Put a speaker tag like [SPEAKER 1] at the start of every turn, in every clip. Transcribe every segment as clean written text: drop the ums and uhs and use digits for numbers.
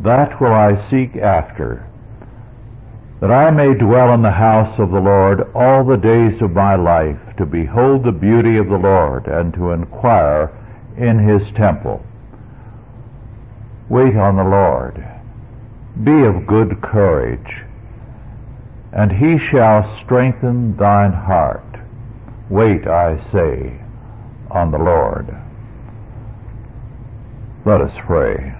[SPEAKER 1] that will I seek after, that I may dwell in the house of the Lord all the days of my life, to behold the beauty of the Lord, and to inquire in his temple. Wait on the Lord. Be of good courage, and he shall strengthen thine heart. Wait, I say, on the Lord. Let us pray.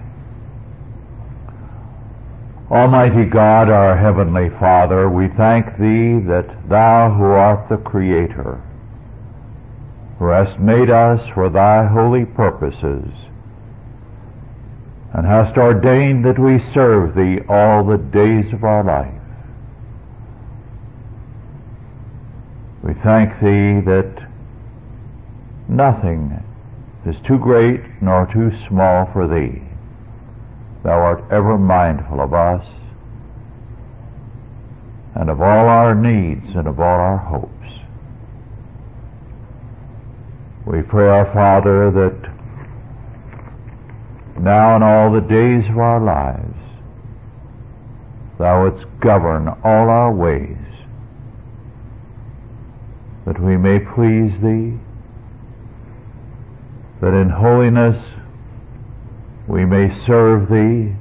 [SPEAKER 1] Almighty God, our heavenly Father, we thank thee that thou who art the Creator, who hast made us for thy holy purposes, and hast ordained that we serve thee all the days of our life. We thank thee that nothing is too great nor too small for thee. Thou art ever mindful of us and of all our needs and of all our hopes. We pray, our Father, that now in all the days of our lives thou wouldst govern all our ways, that we may please thee, that in holiness we may serve thee,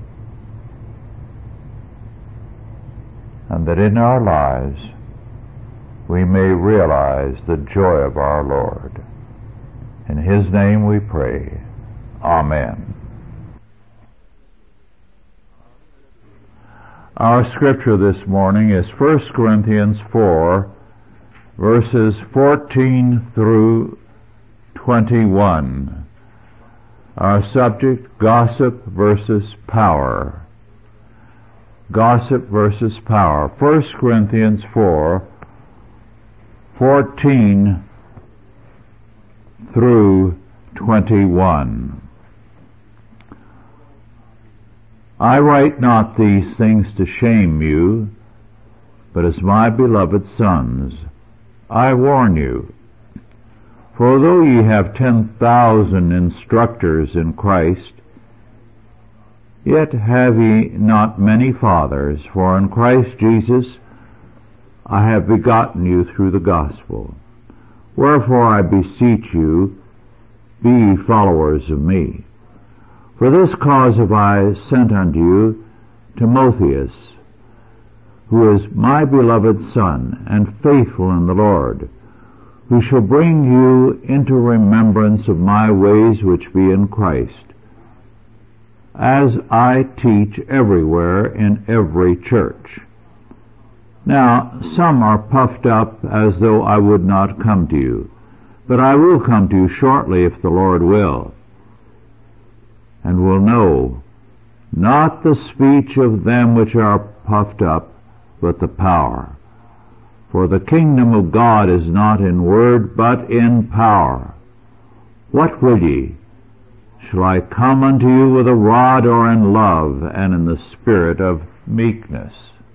[SPEAKER 1] and that in our lives we may realize the joy of our Lord. In his name we pray. Amen. Our scripture this morning is 1 Corinthians 4, verses 14 through 21. Our subject, gossip versus power. Gossip versus power. 1 Corinthians 4, 14 through 21. I write not these things to shame you, but as my beloved sons, I warn you. For though ye have 10,000 instructors in Christ, yet have ye not many fathers, for in Christ Jesus I have begotten you through the gospel. Wherefore I beseech you, be ye followers of me. For this cause have I sent unto you Timotheus, who is my beloved son, and faithful in the Lord, who shall bring you into remembrance of my ways which be in Christ, as I teach everywhere in every church. Now some are puffed up as though I would not come to you, but I will come to you shortly if the Lord will, and will know not the speech of them which are puffed up, but the power. For the kingdom of God is not in word, but in power. What will ye? Shall I come unto you with a rod, or in love, and in the spirit of meekness?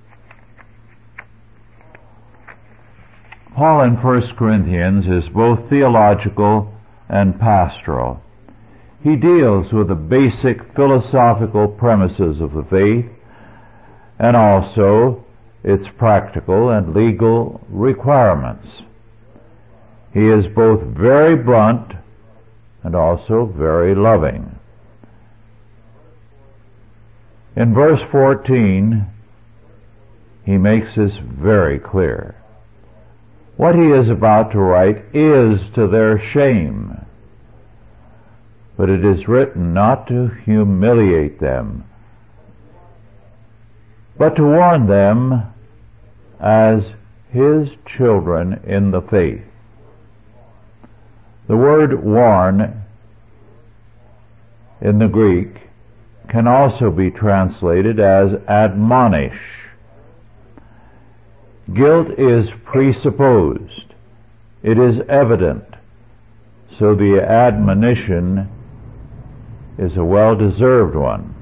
[SPEAKER 1] Paul in 1 Corinthians is both theological and pastoral. He deals with the basic philosophical premises of the faith, and also its practical and legal requirements. He is both very blunt and also very loving. In verse 14, he makes this very clear. What he is about to write is to their shame, but it is written not to humiliate them, but to warn them as his children in the faith. The word warn in the Greek can also be translated as admonish. Guilt is presupposed. It is evident. So the admonition is a well-deserved one.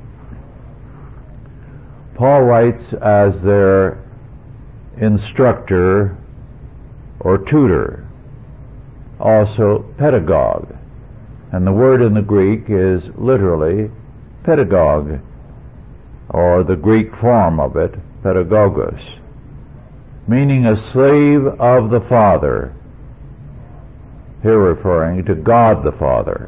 [SPEAKER 1] Paul writes as their instructor or tutor, also pedagogue, and the word in the Greek is literally pedagogue, or the Greek form of it, pedagogos, meaning a slave of the Father, here referring to God the Father.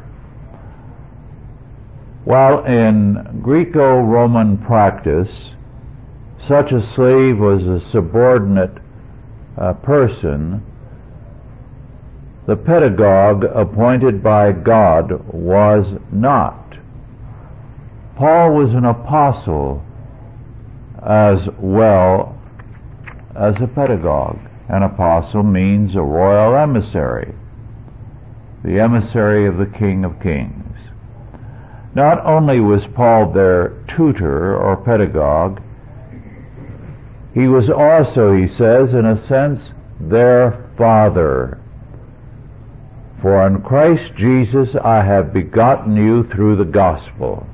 [SPEAKER 1] While in Greco-Roman practice, such a slave was a subordinate person, the pedagogue appointed by God was not. Paul was an apostle as well as a pedagogue. An apostle means a royal emissary, the emissary of the King of Kings. Not only was Paul their tutor or pedagogue, he was also, he says, in a sense, their father. For in Christ Jesus I have begotten you through the gospel.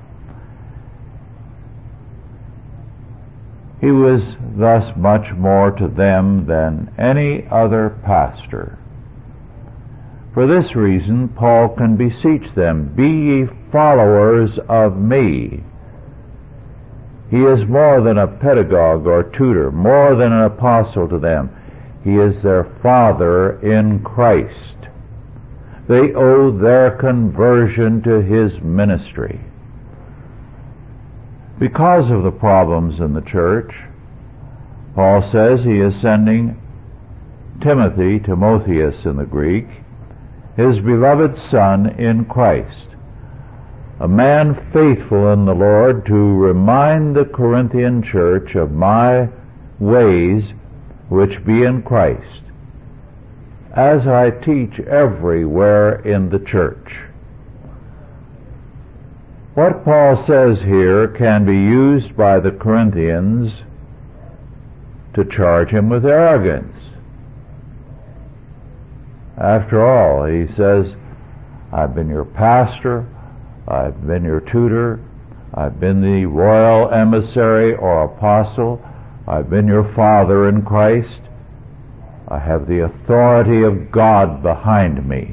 [SPEAKER 1] He was thus much more to them than any other pastor. For this reason, Paul can beseech them, "Be ye followers of me." He is more than a pedagogue or tutor, more than an apostle to them. He is their father in Christ. They owe their conversion to his ministry. Because of the problems in the church, Paul says he is sending Timothy, Timotheus in the Greek, his beloved son in Christ, a man faithful in the Lord, to remind the Corinthian church of my ways which be in Christ, as I teach everywhere in the church. What Paul says here can be used by the Corinthians to charge him with arrogance. After all, he says, I've been your pastor, I've been your tutor, I've been the royal emissary or apostle, I've been your father in Christ, I have the authority of God behind me.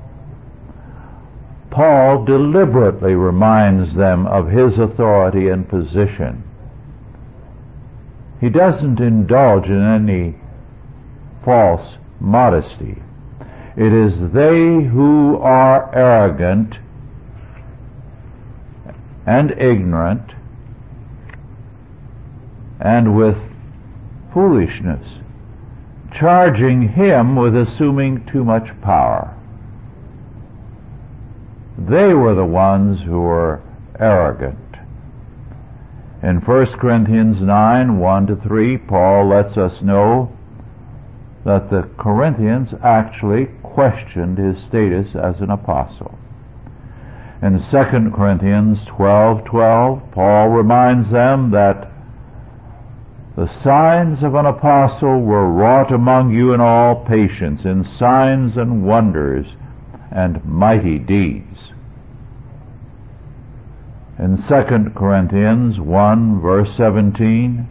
[SPEAKER 1] Paul deliberately reminds them of his authority and position. He doesn't indulge in any false modesty. It is they who are arrogant and ignorant and with foolishness, charging him with assuming too much power. They were the ones who were arrogant. In 1 Corinthians 9, 1-3, Paul lets us know that the Corinthians actually questioned his status as an apostle. In 2 Corinthians 12:12, Paul reminds them that the signs of an apostle were wrought among you in all patience, in signs and wonders and mighty deeds. In 2 Corinthians 1, verse 17,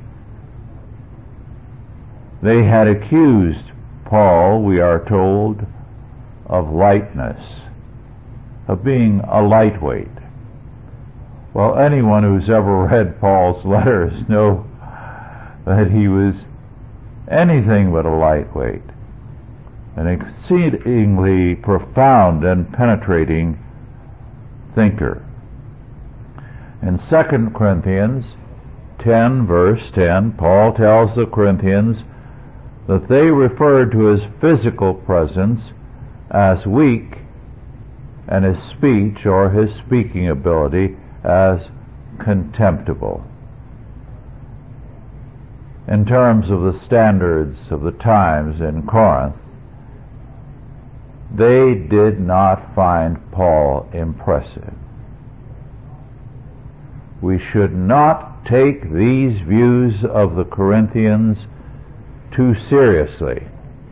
[SPEAKER 1] they had accused Paul, we are told, of lightness, of being a lightweight. Well, anyone who's ever read Paul's letters know that he was anything but a lightweight, an exceedingly profound and penetrating thinker. In 2 Corinthians 10, verse 10, Paul tells the Corinthians that they referred to his physical presence as weak and his speech or his speaking ability as contemptible. In terms of the standards of the times in Corinth, they did not find Paul impressive. We should not take these views of the Corinthians too seriously.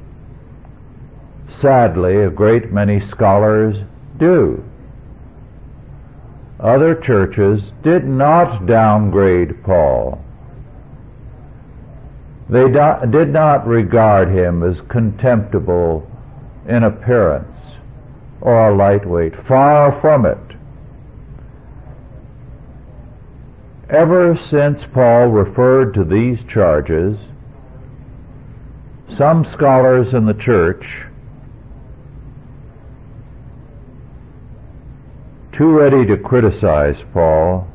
[SPEAKER 1] Sadly, a great many scholars do. Other churches did not downgrade Paul. They did not regard him as contemptible in appearance or a lightweight. Far from it. Ever since Paul referred to these charges, some scholars in the church, too ready to criticize Paul,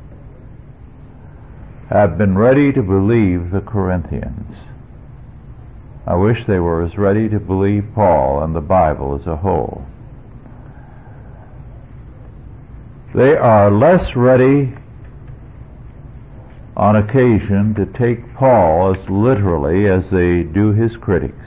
[SPEAKER 1] have been ready to believe the Corinthians. I wish they were as ready to believe Paul and the Bible as a whole. They are less ready on occasion to take Paul as literally as they do his critics.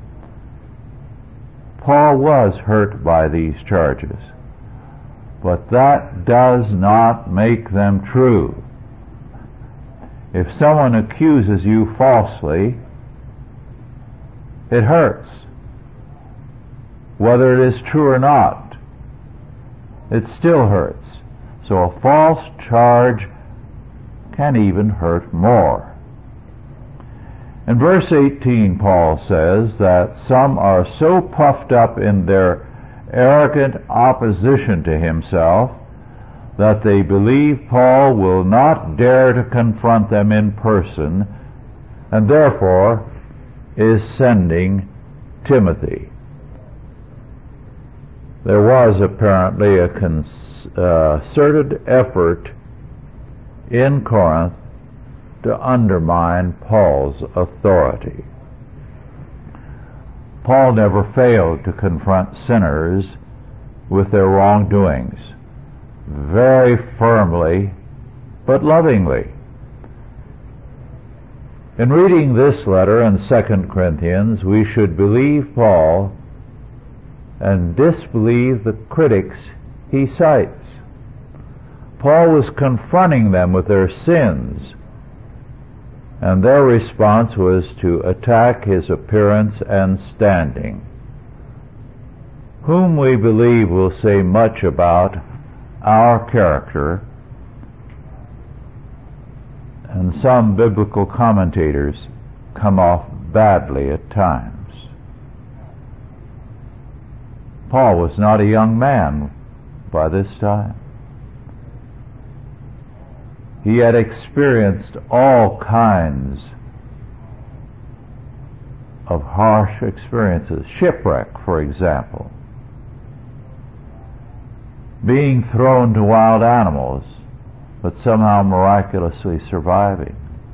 [SPEAKER 1] Paul was hurt by these charges, but that does not make them true. If someone accuses you falsely, it hurts. Whether it is true or not, it still hurts. So a false charge can even hurt more. In verse 18, Paul says that some are so puffed up in their arrogant opposition to himself that they believe Paul will not dare to confront them in person, and therefore is sending Timothy. There was apparently a concerted effort in Corinth to undermine Paul's authority. Paul never failed to confront sinners with their wrongdoings, very firmly but lovingly. In reading this letter and 2 Corinthians, we should believe Paul and disbelieve the critics he cites. Paul was confronting them with their sins, and their response was to attack his appearance and standing. Whom we believe will say much about our character, and some biblical commentators come off badly at times. Paul was not a young man by this time. He had experienced all kinds of harsh experiences. Shipwreck, for example. Being thrown to wild animals, but somehow miraculously surviving.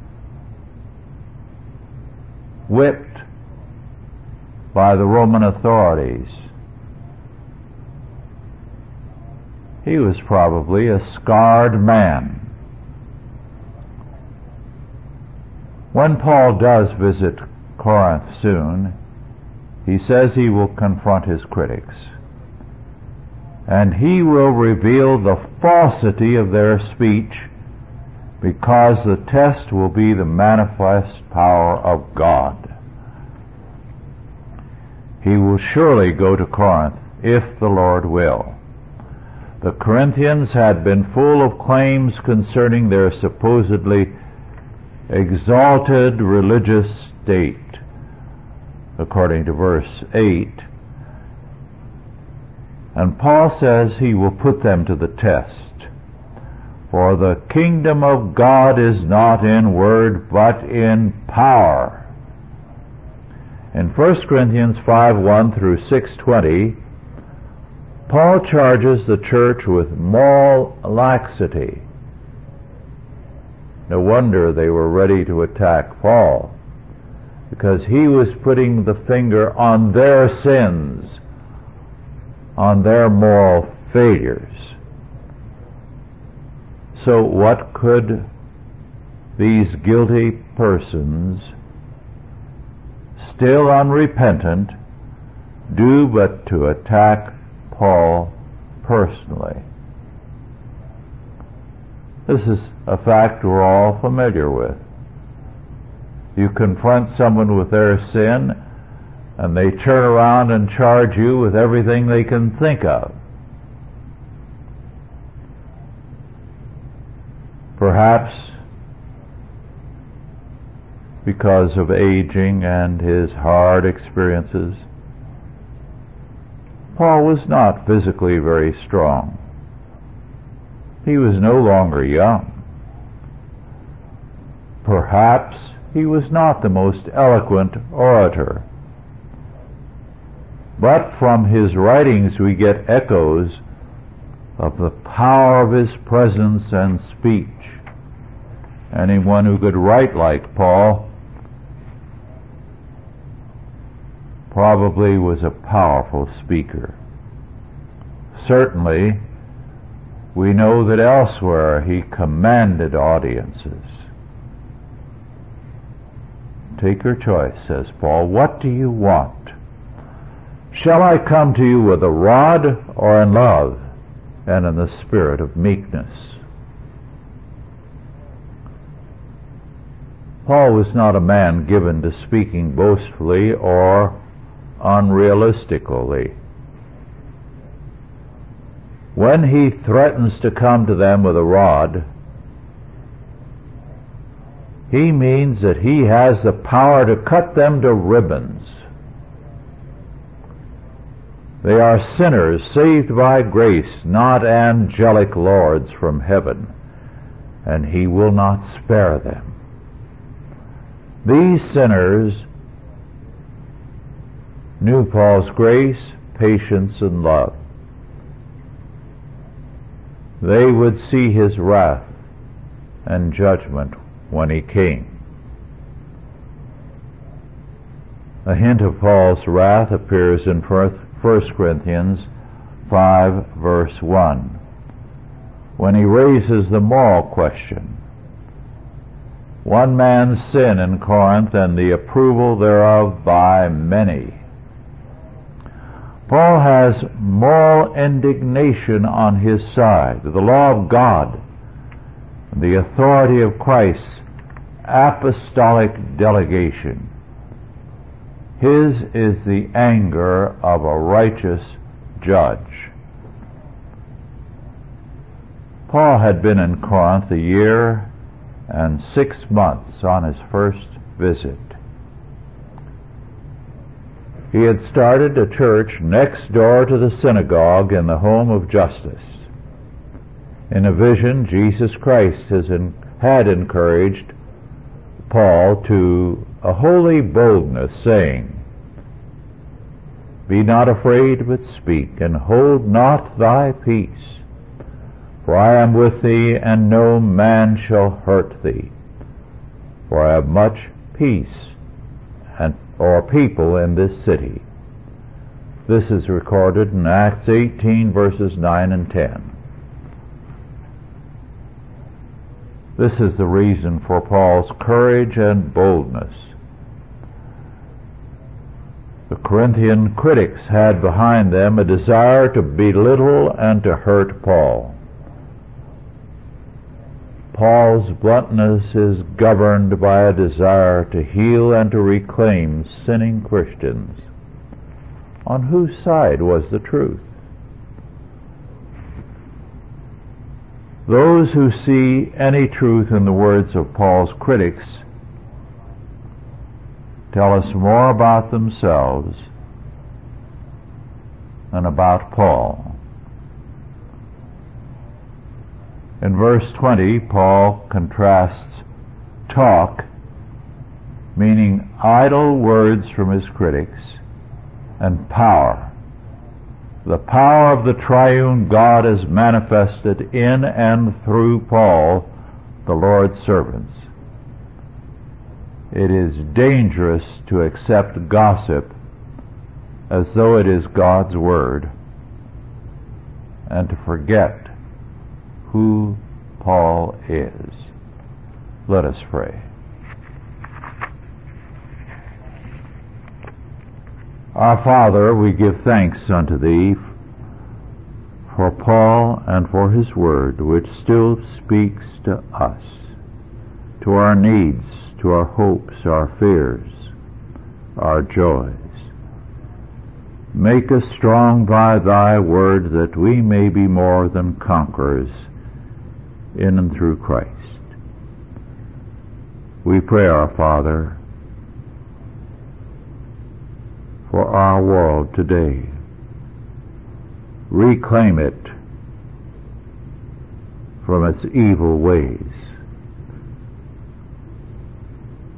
[SPEAKER 1] Whipped by the Roman authorities. He was probably a scarred man. When Paul does visit Corinth soon, he says he will confront his critics, and he will reveal the falsity of their speech, because the test will be the manifest power of God. He will surely go to Corinth, if the Lord will. The Corinthians had been full of claims concerning their supposedly exalted religious state, according to verse 8. And Paul says he will put them to the test. For the kingdom of God is not in word, but in power. In 1 Corinthians 5:1 through 6:20, Paul charges the church with moral laxity. No wonder they were ready to attack Paul, because he was putting the finger on their sins, on their moral failures. So what could these guilty persons, still unrepentant, do but to attack Paul personally? This is a fact we're all familiar with. You confront someone with their sin, and they turn around and charge you with everything they can think of. Perhaps because of aging and his hard experiences, Paul was not physically very strong. He was no longer young. Perhaps he was not the most eloquent orator, but from his writings we get echoes of the power of his presence and speech. Anyone who could write like Paul probably was a powerful speaker. Certainly, we know that elsewhere he commanded audiences. Take your choice, says Paul. What do you want? Shall I come to you with a rod, or in love and in the spirit of meekness? Paul was not a man given to speaking boastfully or unrealistically. When he threatens to come to them with a rod, he means that he has the power to cut them to ribbons. They are sinners saved by grace, not angelic lords from heaven, and he will not spare them. These sinners knew Paul's grace, patience, and love. They would see his wrath and judgment when he came. A hint of Paul's wrath appears in 1 Corinthians 5, verse 1, when he raises the moral question. One man's sin in Corinth, and the approval thereof by many. Paul has moral indignation on his side. The law of God, the authority of Christ's apostolic delegation. His is the anger of a righteous judge. Paul had been in Corinth a year and 6 months on his first visit. He had started a church next door to the synagogue in the home of Justus. In a vision, Jesus Christ had encouraged Paul to a holy boldness, saying, Be not afraid, but speak, and hold not thy peace. For I am with thee, and no man shall hurt thee. For I have much peace or people in this city. This is recorded in Acts 18, verses 9 and 10. This is the reason for Paul's courage and boldness. The Corinthian critics had behind them a desire to belittle and to hurt Paul. Paul's bluntness is governed by a desire to heal and to reclaim sinning Christians. On whose side was the truth? Those who see any truth in the words of Paul's critics tell us more about themselves than about Paul. In verse 20, Paul contrasts talk, meaning idle words from his critics, and power. The power of the triune God is manifested in and through Paul, the Lord's servants. It is dangerous to accept gossip as though it is God's word, and to forget who Paul is. Let us pray. Our Father, we give thanks unto Thee for Paul and for his word, which still speaks to us, to our needs, to our hopes, our fears, our joys. Make us strong by Thy word, that we may be more than conquerors in and through Christ. We pray, our Father, for our world today. Reclaim it from its evil ways.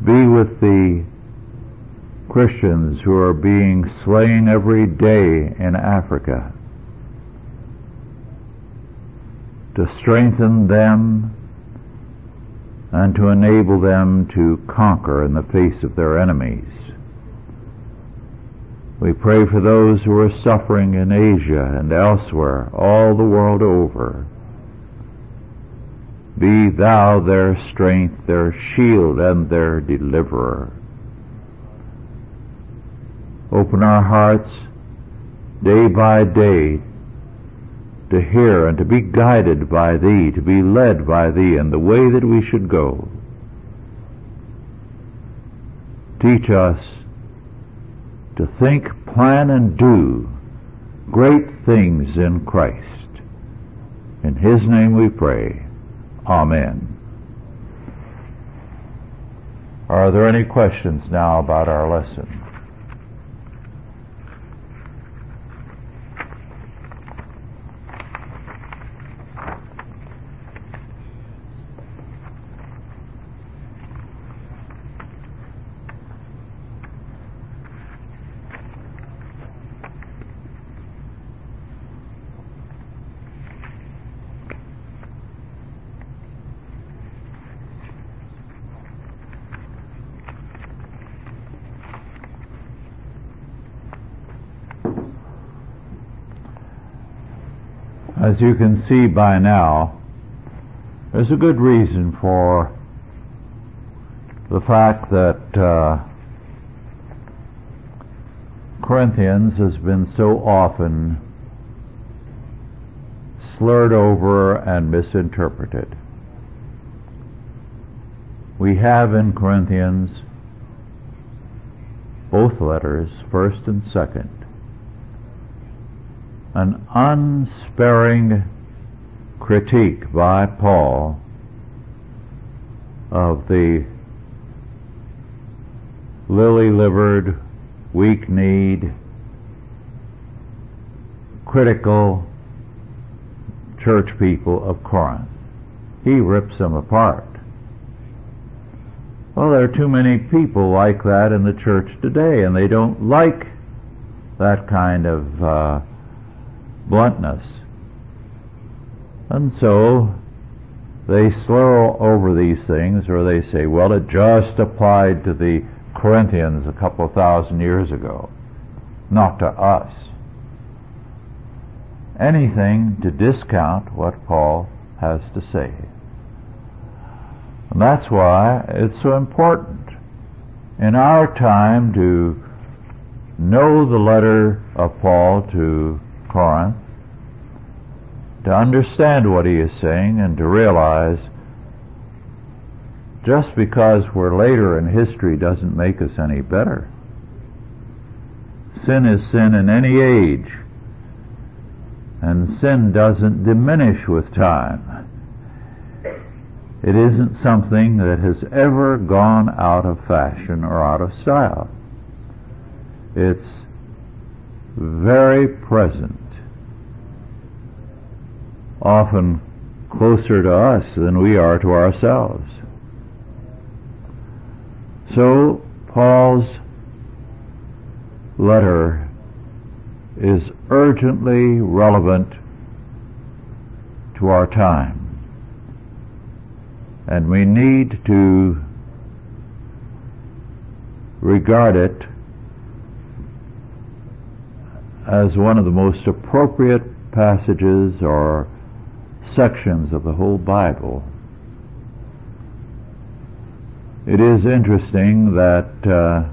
[SPEAKER 1] be with the Christians who are being slain every day in Africa, to strengthen them and to enable them to conquer in the face of their enemies. We pray for those who are suffering in Asia and elsewhere, all the world over. Be thou their strength, their shield, and their deliverer. Open our hearts day by day to hear and to be guided by Thee, to be led by Thee in the way that we should go. Teach us to think, plan, and do great things in Christ. In His name we pray. Amen. Are there any questions now about our lesson? As you can see by now, there's a good reason for the fact that Corinthians has been so often slurred over and misinterpreted. We have in Corinthians both letters, 1st and 2nd, an unsparing critique by Paul of the lily-livered, weak-kneed, critical church people of Corinth. He rips them apart. Well, there are too many people like that in the church today, and they don't like that kind of bluntness. And so they slur over these things, or they say, well, it just applied to the Corinthians a couple of thousand years ago, not to us. Anything to discount what Paul has to say. And that's why it's so important in our time to know the letter of Paul to Corinth, to understand what he is saying, and to realize just because we're later in history doesn't make us any better. Sin is sin in any age, and sin doesn't diminish with time. It isn't something that has ever gone out of fashion or out of style. It's very present, often closer to us than we are to ourselves. So Paul's letter is urgently relevant to our time, and we need to regard it as one of the most appropriate passages or sections of the whole Bible. It is interesting that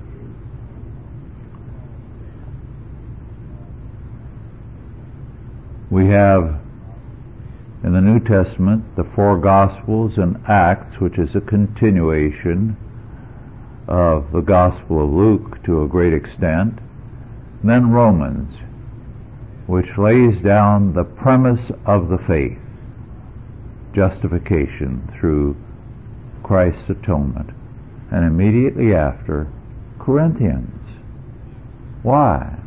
[SPEAKER 1] we have in the New Testament the 4 Gospels and Acts, which is a continuation of the Gospel of Luke to a great extent, and then Romans, which lays down the premise of the faith, justification through Christ's atonement, and immediately after Corinthians. Why?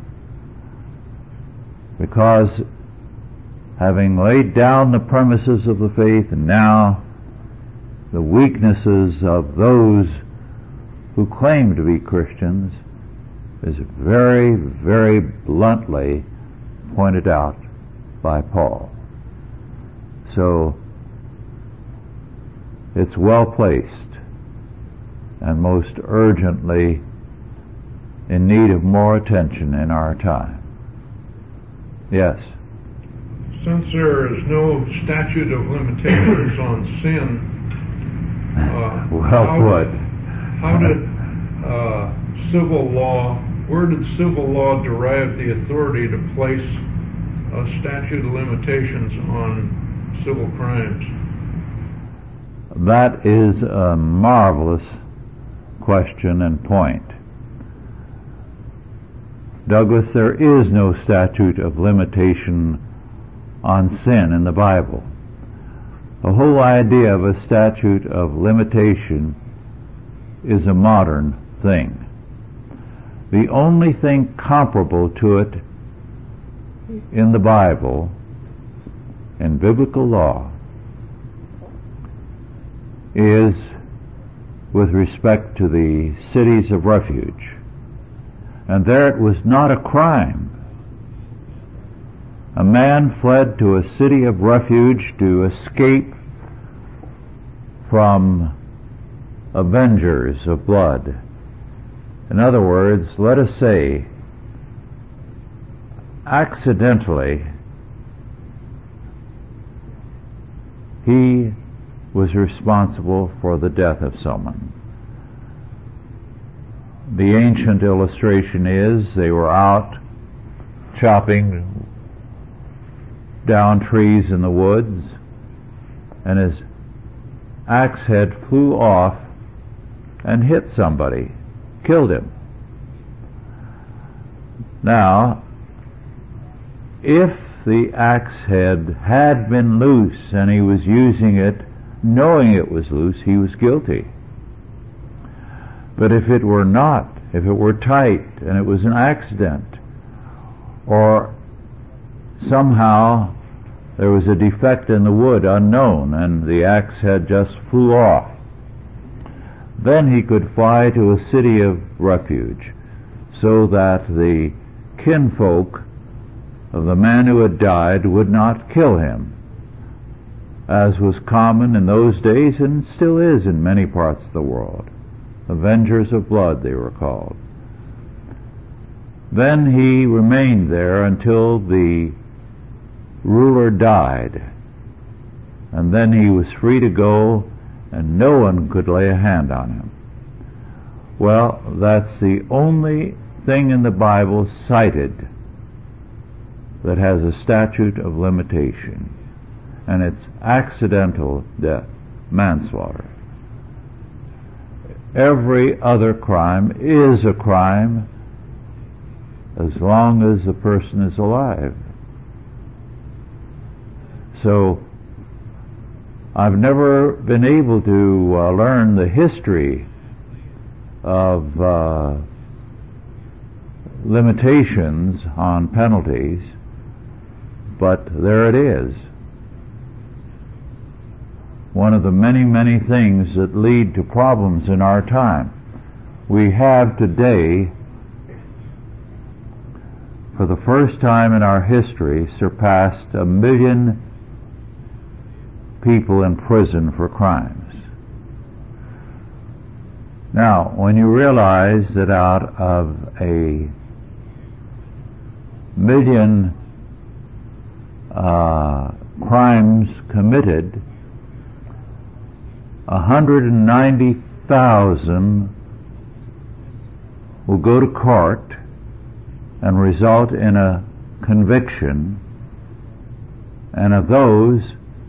[SPEAKER 1] Because having laid down the premises of the faith, and now the weaknesses of those who claim to be Christians is very, very bluntly pointed out by Paul. So it's well placed and most urgently in need of more attention in our time. Yes?
[SPEAKER 2] Since there is no statute of limitations on sin,
[SPEAKER 1] well put.
[SPEAKER 2] How did where did civil law derive the authority to place a statute of limitations on civil crimes?
[SPEAKER 1] That is a marvelous question and point. Douglas, there is no statute of limitation on sin in the Bible. The whole idea of a statute of limitation is a modern thing. The only thing comparable to it in the Bible, in biblical law, is with respect to the cities of refuge. And there it was not a crime. A man fled to a city of refuge to escape from avengers of blood. In other words, let us say, accidentally, he was responsible for the death of someone. The ancient illustration is they were out chopping down trees in the woods, and his axe head flew off and hit somebody, killed him. Now, if the axe head had been loose and he was using it knowing it was loose, he was guilty. But if it were not, if it were tight and it was an accident, or somehow there was a defect in the wood unknown and the axe head just flew off, then he could fly to a city of refuge so that the kinfolk of the man who had died would not kill him, as was common in those days and still is in many parts of the world. Avengers of blood, they were called. Then he remained there until the ruler died, and then he was free to go, and no one could lay a hand on him. Well, that's the only thing in the Bible cited that has a statute of limitation, and it's accidental death, manslaughter. Every other crime is a crime as long as the person is alive. So I've never been able to learn the history of limitations on penalties, but there it is. One of the many, many things that lead to problems in our time. We have today, for the first time in our history, surpassed 1 million people in prison for crimes. Now, when you realize that out of 1 million crimes committed, 190,000 will go to court and result in a conviction, and of those,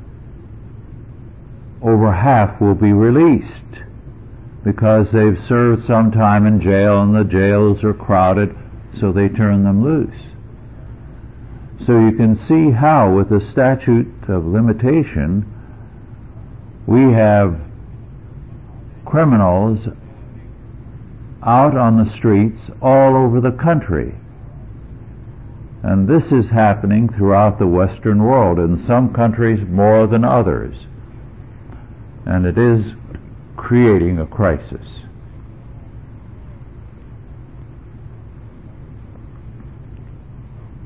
[SPEAKER 1] over half will be released because they've served some time in jail and the jails are crowded, so they turn them loose. So you can see how, with the statute of limitation, we have criminals out on the streets all over the country. And this is happening throughout the Western world, in some countries more than others. And it is creating a crisis.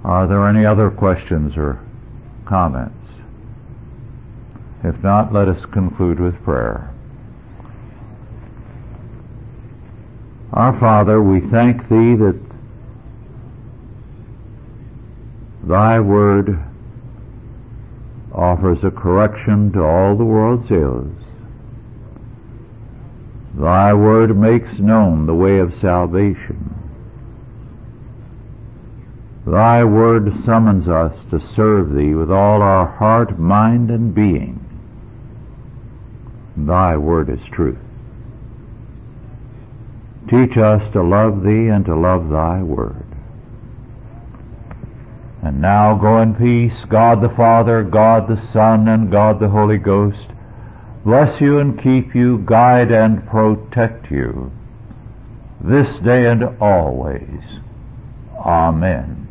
[SPEAKER 1] Are there any other questions or comments? If not, let us conclude with prayer. Our Father, we thank Thee that Thy Word offers a correction to all the world's ills. Thy Word makes known the way of salvation. Thy Word summons us to serve Thee with all our heart, mind, and being. Thy Word is truth. Teach us to love Thee and to love Thy Word. And now go in peace. God the Father, God the Son, and God the Holy Ghost bless you and keep you, guide and protect you, this day and always. Amen.